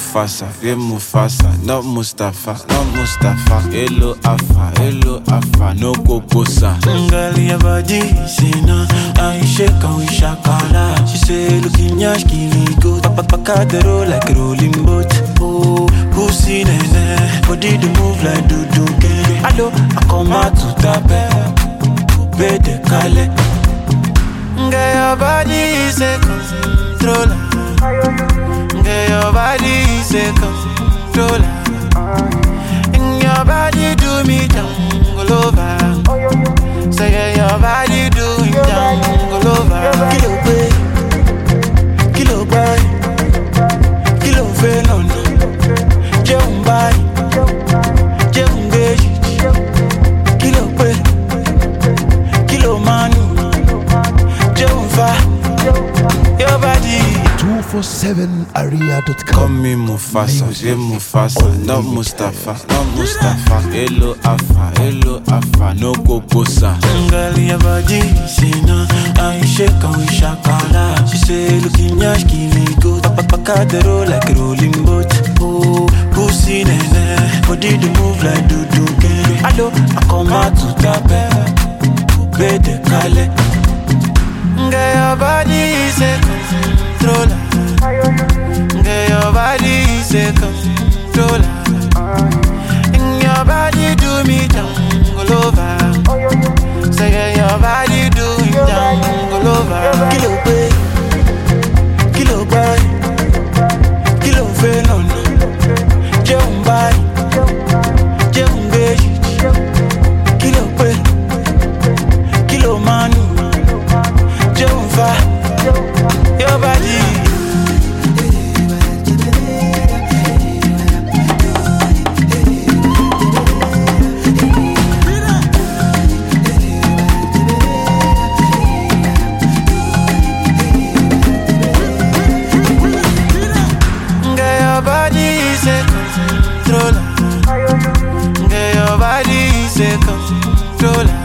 Mufasa, yeah Mufasa, not Mustafa, not Mustafa. Hello Alpha, no Kokosa. Girl, your body, say no, I shake and we shakala. She say, looking yash, killing goat. Paka the roll like a rolling boat. Oh, pussy nene, body to move like do gang. Hello, I come out to tape, bede kale. Girl, your body is a controller. Girl, your body is a controller. And your body do me jungle over. Say your body do me jungle over. Kilo boy, kilo felon. Jeun boy, jeun geji. Kilo boy, kilo manu. Jeun fa, your body. 247area.com. Call me Mufasa, yeah Mufasa, not Mustafa, not Mustafa. Hello Alpha, no Kokosa. Girl, your body, say no, I shake and we shakala. She say, looking yash, killing goat. Paka the roll like a rolling boat. Oh, pussy nene, body to move like do gang. Hello, I come out to tape, bede kale. Girl, your body is a controller. Girl, your body is a controller. And your body do me jungle over. Say girl, your body do me jungle over. Kilo boy, kilo felon. Jeun boy, jeun geji. Kilo boy, kilo manu. Jeun fa, your body. Controller. Girl, your body is a controller.